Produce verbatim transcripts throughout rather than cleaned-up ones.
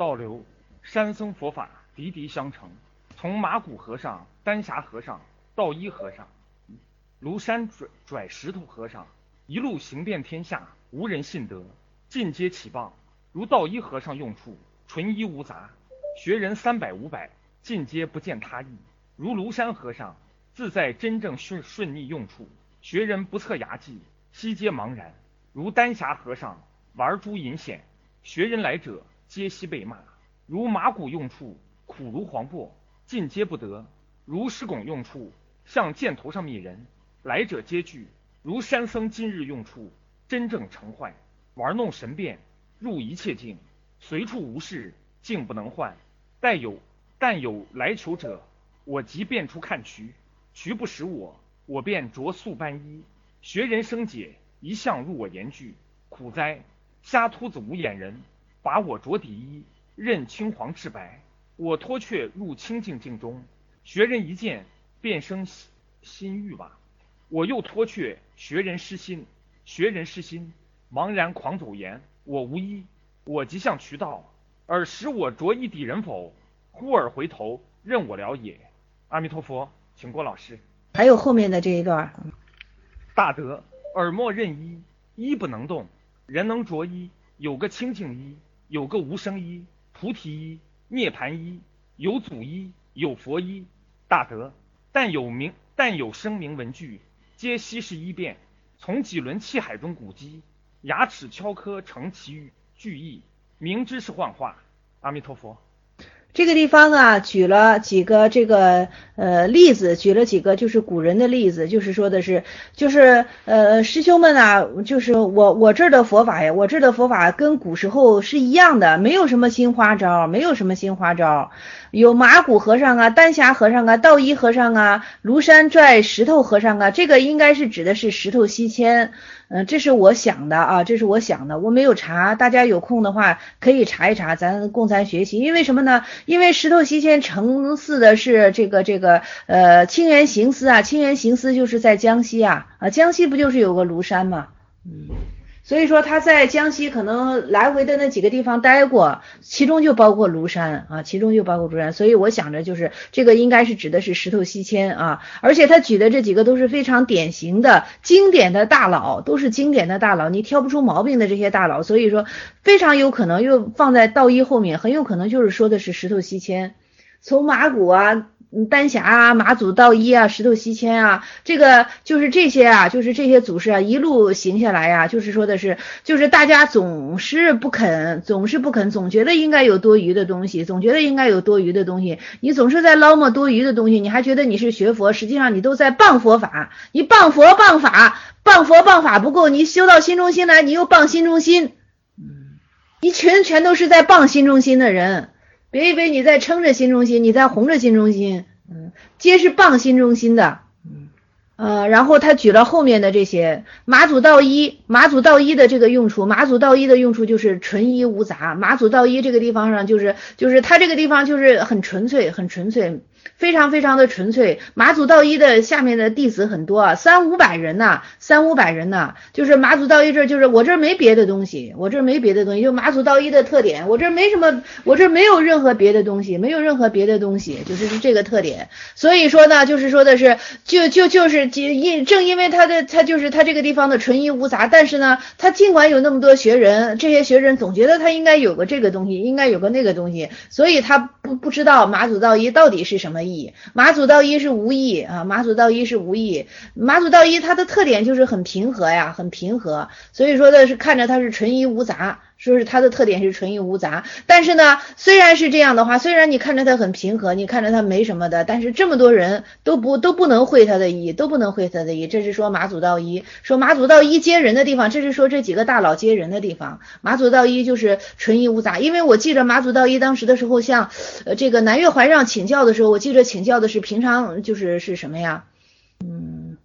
倒流，山僧佛法滴滴相承，从马古和尚、丹霞和尚、道一和尚、庐山拽拽石头和尚，一路行遍天下，无人信得，尽皆起谤。如道一和尚用处，纯一无杂，学人三百五百，尽皆不见他意。如庐山和尚，自在真正顺顺逆用处，学人不测牙迹，悉皆茫然。如丹霞和尚玩诸淫险，学人来者皆悉被骂。如马古用处，苦如黄柏，尽皆不得。如石拱用处，像箭头上灭人，来者皆惧。如山僧今日用处，真正成坏，玩弄神变，入一切境，随处无事，境不能换。但有但有来求者，我即便出看渠，渠不识我，我便着素斑衣。学人生解，一向入我言句，苦哉！瞎秃子无眼人，把我着底衣，任青黄赤白。我脱却入清净境中，学人一见，便生心欲吧。我又脱却学人失心，学人失心，茫然狂走言，我无依，我即向渠道，尔使我着一底人否？忽尔回头，任我了也。阿弥陀佛，请郭老师。 还有后面的这一段。 大德，耳莫任衣，衣不能动，人能着衣，有个清净衣，有个无生衣，菩提衣，涅盘衣，有祖衣，有佛衣。大德，但有名但有声名文句，皆悉是一变，从几轮气海中古迹，牙齿敲刻成其句意，明知是幻化。阿弥陀佛。 这个地方啊，举了几个这个呃例子，举了几个就是古人的例子，就是说的是，就是呃师兄们啊，就是我我这儿的佛法呀，我这儿的佛法跟古时候是一样的，没有什么新花招，没有什么新花招。有马古和尚啊，丹霞和尚啊，道一和尚啊，庐山拽石头和尚啊，这个应该是指的是石头西迁。嗯、呃，这是我想的啊，这是我想的，我没有查，大家有空的话可以查一查，咱共参学习。因为什么呢？因为石头西迁承祀的是这个这个呃清源行思啊，清源行思就是在江西啊，啊江西不就是有个庐山吗？嗯。所以说他在江西可能来回的那几个地方待过，其中就包括庐山啊，其中就包括庐山，所以我想着就是这个应该是指的是石头西迁啊，而且他举的这几个都是非常典型的经典的大佬，都是经典的大佬，你挑不出毛病的这些大佬，所以说非常有可能又放在道一后面，很有可能就是说的是石头西迁。从马古啊，丹霞啊，马祖道一啊，石头西迁啊，这个就是这些啊，就是这些祖师啊，一路行下来呀、啊，就是说的是，就是大家总是不肯，总是不肯，总觉得应该有多余的东西，总觉得应该有多余的东西，你总是在捞摸多余的东西，你还觉得你是学佛，实际上你都在谤佛法，你谤佛谤法，谤佛谤法不够，你修到心中心来，你又谤心中心，嗯，一群全都是在谤心中心的人。别以为你在撑着心中心，你在红着心中心，嗯，皆是谤心中心的，嗯，呃，然后他举了后面的这些马祖道一，马祖道一的这个用处，马祖道一的用处就是纯一无杂，马祖道一这个地方上就是就是他这个地方就是很纯粹，很纯粹。非常非常的纯粹，马祖道一的下面的弟子很多啊，三五百人呐、啊，三五百人呐、啊，就是马祖道一这就是我这没别的东西，我这没别的东西，就马祖道一的特点，我这没什么，我这没有任何别的东西，没有任何别的东西，就是是这个特点。所以说呢，就是说的是，就就就是因正因为他的他就是他这个地方的纯一无杂，但是呢，他尽管有那么多学人，这些学人总觉得他应该有个这个东西，应该有个那个东西，所以他不不知道马祖道一到底是什么意义。马祖道一是无义啊，马祖道一是无义。马祖道一它的特点就是很平和呀，很平和，所以说的是看着它是纯一无杂，说是它的特点是纯一无杂。但是呢，虽然是这样的话，虽然你看着它很平和，你看着它没什么的，但是这么多人都不都不能会它的意，都不能会它的意。这是说马祖道一，说马祖道一接人的地方，这是说这几个大佬接人的地方。马祖道一就是纯一无杂，因为我记着马祖道一当时的时候，向呃这个南岳怀让请教的时候，我记着请教的是平常就是是什么呀？嗯。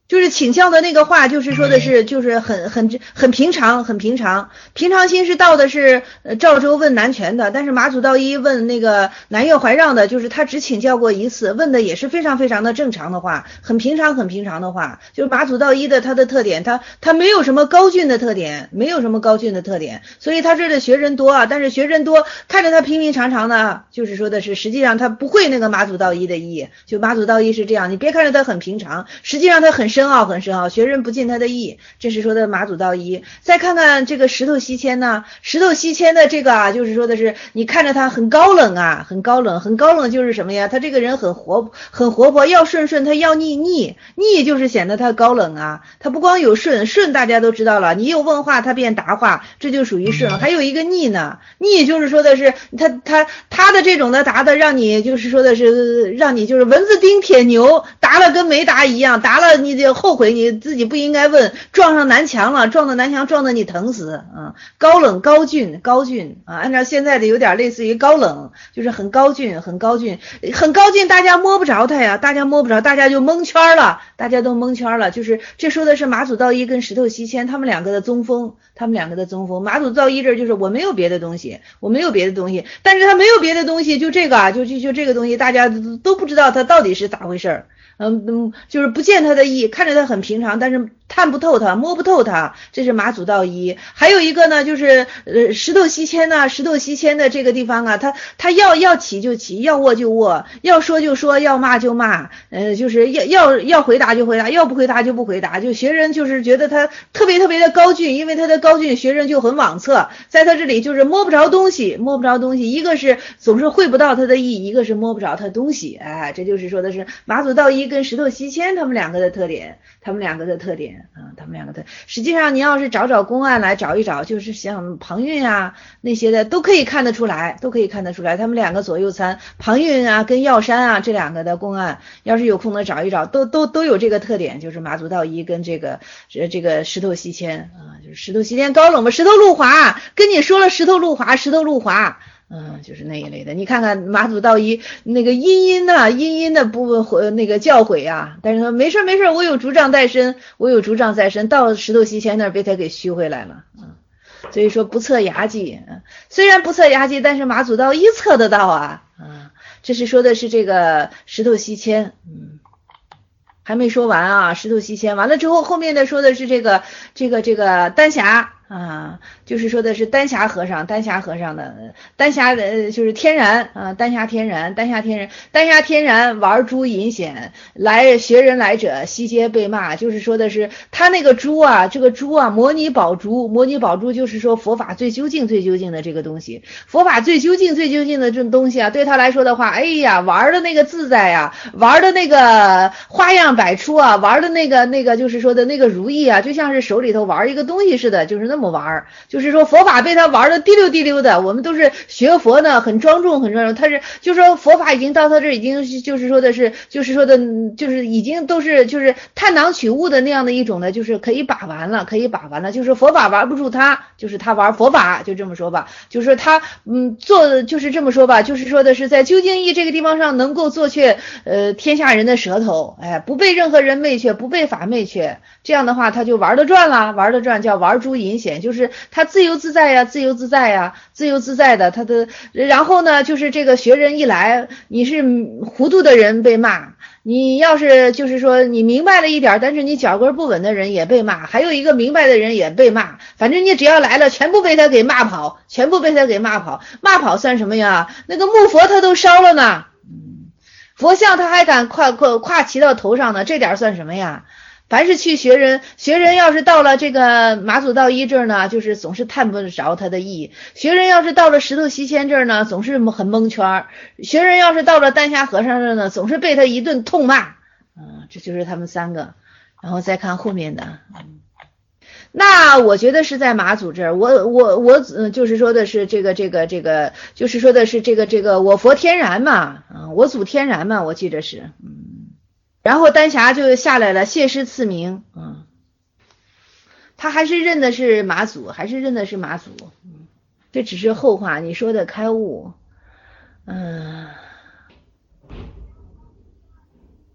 就是请教的那个话，就是说的是，就是很很很平常，很平常。平常心是到的是呃赵州问南权的，但是马祖道一问那个南岳怀让的，就是他只请教过一次，问的也是非常非常的正常的话，很平常很平常的话。就是马祖道一的他的特点，他他没有什么高峻的特点，没有什么高峻的特点，所以他这的学人多啊，但是学人多看着他平平常常的，就是说的是实际上他不会那个马祖道一的意，就马祖道一是这样，你别看着他很平常，实际上他很深奥很深奥，学人不尽他的意，这是说的马祖道一。再看看这个石头西迁呢，石头西迁的这个啊，就是说的是你看着他很高冷啊，很高冷，很高冷就是什么呀？他这个人很活很活泼，要顺顺他要逆逆逆，就是显得他高冷啊。他不光有顺顺，大家都知道了，你有问话他便答话，这就属于顺。还有一个逆呢，逆就是说的是他他他的这种的答的让你就是说的是让你就是蚊子叮铁牛，答了跟没答一样，答了你就后悔你自己不应该问，撞上南墙了，撞到南墙撞得你疼死啊！高冷高峻高峻啊，按照现在的有点类似于高冷，就是很高峻很高峻很高峻，大家摸不着他呀，大家摸不着，大家就蒙圈了，大家都蒙圈了。就是这说的是马祖道一跟石头西迁他们两个的宗风，他们两个的宗风。马祖道一这就是我没有别的东西，我没有别的东西，但是他没有别的东西，就这个啊，就就就这个东西，大家都不知道他到底是咋回事儿。嗯嗯，就是不见他的意，看着他很平常，但是探不透他，摸不透他，这是马祖道一。还有一个呢，就是呃石头西迁呢，石头西迁的这个地方啊，他他要要起就起，要握就握，要说就说，要骂就骂，呃，就是要要要回答就回答，要不回答就不回答。就学人就是觉得他特别特别的高峻，因为他的高峻，学人就很妄测，在他这里就是摸不着东西，摸不着东西。一个是总是会不到他的意，一个是摸不着他的东西。哎，这就是说的是马祖道一跟石头西迁他们两个的特点，他们两个的特点啊，他们两个的。实际上你要是找找公案来找一找，就是像庞蕴啊那些的都可以看得出来，都可以看得出来，他们两个左右参，庞蕴啊跟药山啊这两个的公案，要是有空的找一找，都都都有这个特点，就是马祖道一跟这个这这个石头西迁啊，就是石头西迁高冷嘛，石头路滑，跟你说了石头路滑，石头路滑。嗯，就是那一类的。你看看马祖道一那个阴阴呐，阴阴的不那个教诲啊，但是说没事没事，我有竹杖在身，我有竹杖在身，到石头西迁那儿被他给虚回来了。嗯，所以说不测牙技，嗯，虽然不测牙技，但是马祖道一测得到啊。啊，这是说的是这个石头西迁，嗯。还没说完啊，石头西迁完了之后，后面的说的是这个这个这个丹霞啊，就是说的是丹霞和尚，丹霞和尚的丹霞呃就是天然啊，丹霞天然，丹霞天然，丹霞天然玩猪引显，来学人来者悉皆被骂，就是说的是他那个猪啊，这个猪啊，摩尼宝珠，摩尼宝珠就是说佛法最究竟最究竟的这个东西，佛法最究竟最究竟的这种东西啊，对他来说的话，哎呀，玩的那个自在呀，玩的那个花样百出啊，玩的那个那个就是说的那个如意啊，就像是手里头玩一个东西似的，就是那么玩，就是说佛法被他玩的滴溜滴溜的。我们都是学佛呢，很庄重很庄重，他是就是说佛法已经到他这已经就是说的是就是说的就是已经都是就是探囊取物的那样的一种的，就是可以把玩了，可以把玩了，就是佛法玩不住他，就是他玩佛法，就这么说吧，就是他嗯做就是这么说吧，就是说的是在究竟义这个地方上能够做却呃天下人的舌头，哎，不被任何人媚却，不被法媚却，这样的话他就玩得转了，玩得转叫玩诸隐显，就是他自由自在呀，自由自在呀，自由自在的他的。然后呢，就是这个学人一来，你是糊涂的人被骂，你要是就是说你明白了一点，但是你脚跟不稳的人也被骂，还有一个明白的人也被骂，反正你只要来了，全部被他给骂跑，全部被他给骂跑，骂跑算什么呀？那个木佛他都烧了呢。佛像他还敢跨跨跨骑到头上呢，这点算什么呀？凡是去学人，学人要是到了这个马祖道一这儿呢，就是总是探不着他的意；学人要是到了石头西迁这儿呢，总是很蒙圈；学人要是到了丹霞和尚这儿呢，总是被他一顿痛骂。嗯，这就是他们三个。然后再看后面的。那我觉得是在马祖这儿，我我我嗯，就是说的是这个这个这个，就是说的是这个这个我佛天然嘛，嗯，我祖天然嘛，我记得是，嗯，然后丹霞就下来了，谢师赐名，嗯，他还是认的是马祖，还是认的是马祖，嗯，这只是后话，你说的开悟，嗯。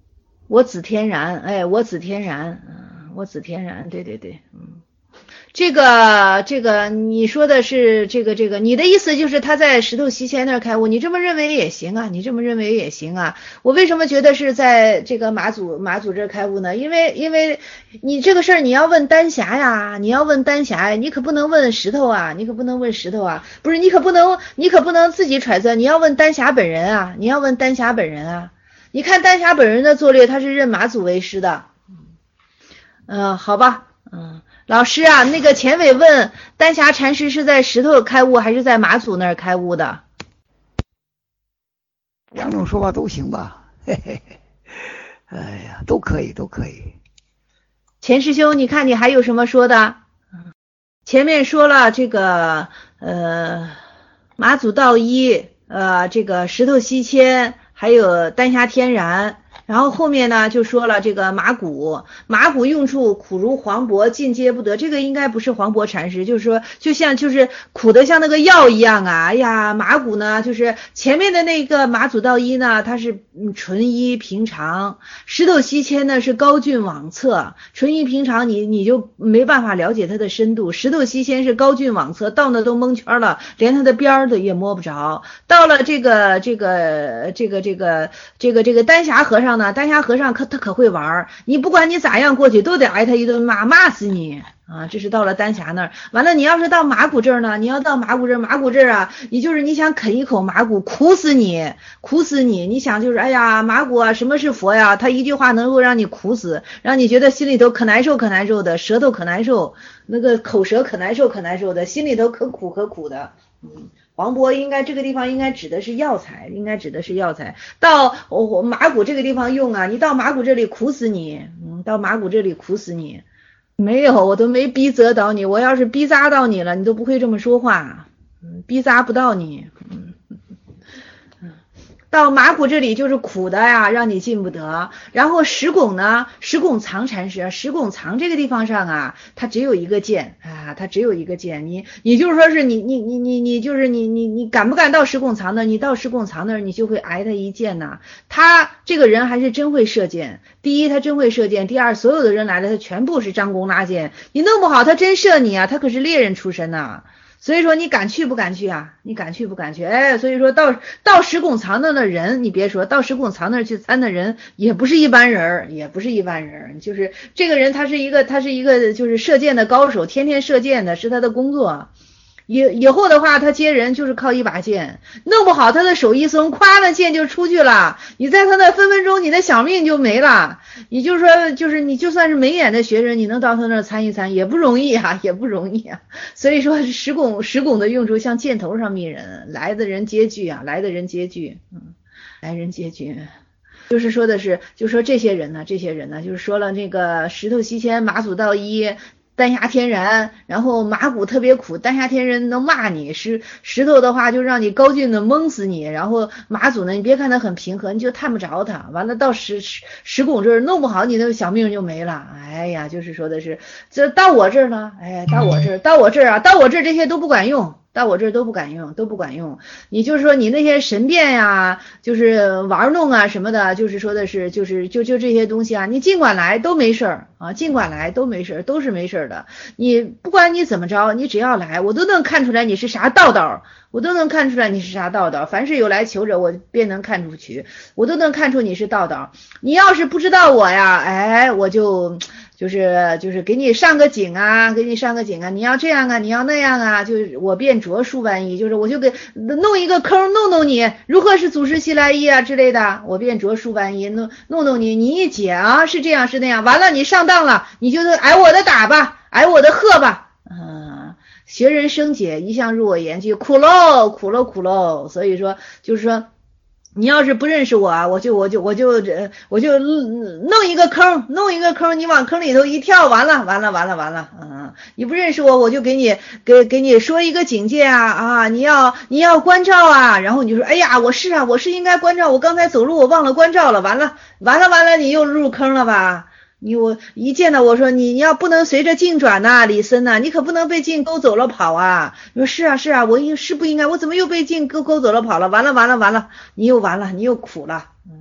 我子天然，哎，我子天然，嗯，我子天然，对对对，嗯。这个这个你说的是这个这个，你的意思就是他在石头西迁那儿开悟，你这么认为也行啊，你这么认为也行啊。我为什么觉得是在这个马祖马祖这儿开悟呢？因为因为你这个事儿你要问丹霞呀，你要问丹霞呀，你可不能问石头啊，你可不能问石头啊，不是你可不能你可不能自己揣测，你要问丹霞本人啊，你要问丹霞本人啊。你看丹霞本人的作略，他是认马祖为师的，嗯、呃，好吧，嗯。老师啊，那个钱伟问丹霞禅师是在石头开悟还是在马祖那儿开悟的？ 两种说法都行吧，嘿嘿嘿，哎呀，都可以，都可以。 钱师兄，你看你还有什么说的？前面说了这个呃马祖道一，呃这个石头西迁，还有丹霞天然。然后后面呢就说了这个马骨，马骨用处苦如黄柏，尽皆不得。这个应该不是黄柏禅师，就是说就像就是苦的像那个药一样啊。哎呀，马骨呢就是前面的那个马祖道一呢，它是纯一平常，石头西迁呢是高峻往侧，纯一平常你你就没办法了解它的深度。石头西迁是高峻往侧，到那都蒙圈了，连它的边儿的也摸不着。到了这个这个这个这个这个这个丹霞和尚呢，丹霞和尚可他可会玩，你不管你咋样过去都得挨他一顿骂，骂死你啊！这是到了丹霞那儿。完了你要是到马骨这儿呢，你要到马骨这儿，马骨这儿啊，你就是你想啃一口马骨，苦死你，苦死你。你想就是哎呀，马骨啊，什么是佛呀？他一句话能够让你苦死，让你觉得心里头可难受可难受的，舌头可难受，那个口舌可难受可难受的，心里头可苦可苦的。嗯，黄柏应该这个地方应该指的是药材，应该指的是药材。到我、哦、马骨这个地方用啊，你到马骨这里苦死你，嗯，到马骨这里苦死你。没有，我都没逼责到你，我要是逼扎到你了，你都不会这么说话，嗯，逼扎不到你，嗯。到马骨这里就是苦的呀，让你进不得。然后石拱呢，石拱藏禅师，石拱藏这个地方上啊，它只有一个剑啊，它只有一个剑。你你就是说是你你你你你就是你你你敢不敢到石拱藏那儿？你到石拱藏那儿，你就会挨他一剑呐。他这个人还是真会射箭。第一，他真会射箭；第二，所有的人来了，他全部是张弓拉箭。你弄不好，他真射你啊！他可是猎人出身呐。所以说你敢去不敢去啊？你敢去不敢去？哎，所以说到到石拱藏那的人，你别说到石拱藏那去参的人，也不是一般人，也不是一般人。就是这个人，他是一个，他是一个就是射箭的高手，天天射箭的是他的工作。以以后的话，他接人就是靠一把剑，弄不好他的手一松，咵的剑就出去了。你在他那分分钟，你的小命就没了。也就是说，就是你就算是没眼的学生，你能到他那参一参也不容易啊，也不容易啊。所以说，石拱石拱的用处像箭头上迷人，来的人皆惧啊，来的人皆惧，嗯，来人皆惧。就是说的是，就说这些人呢，这些人呢，就是说了那个石头西迁，马祖道一。丹霞天然，然后马骨特别苦，丹霞天然能骂你，石石头的话就让你高峻的蒙死你，然后马祖呢，你别看它很平和，你就探不着它，完了到石石石拱这儿弄不好你的小命就没了。哎呀，就是说的是这到我这儿呢，哎，到我这儿，到我这儿啊，到我这儿这些都不管用。到我这儿都不敢用，都不管用。你就是说你那些神变呀，就是玩弄啊什么的，就是说的是，就是就就这些东西啊，你尽管来都没事儿啊，尽管来都没事儿，都是没事儿的。你不管你怎么着，你只要来，我都能看出来你是啥道道，我都能看出来你是啥道道。凡是有来求者，我便能看出去，我都能看出你是道道。你要是不知道我呀，哎，我就。就是就是给你上个井啊，给你上个井啊，你要这样啊，你要那样啊，就是我便着数万亿，就是我就给弄一个坑弄弄你，如何是祖师西来意啊之类的，我便着数万亿弄弄弄你，你一解啊，是这样是那样，完了你上当了，你就挨我的打吧，挨我的喝吧，嗯，学人生解，一向入我言句，苦喽苦喽苦喽，所以说就是说。你要是不认识我啊，我就我就我就我就弄一个坑，弄一个坑，你往坑里头一跳，完了完了完了完了，嗯，你不认识我，我就给你给给你说一个警戒啊啊，你要你要关照啊，然后你就说，哎呀，我是啊，我是应该关照，我刚才走路我忘了关照了，完了完了完了，你又入坑了吧？你我一见到我说你你要不能随着境转呐，李森呐，你可不能被境勾走了跑啊！你说是啊是啊，我应是不应该，我怎么又被境勾勾走了跑了？完了完了完了，你又完了，你又苦了。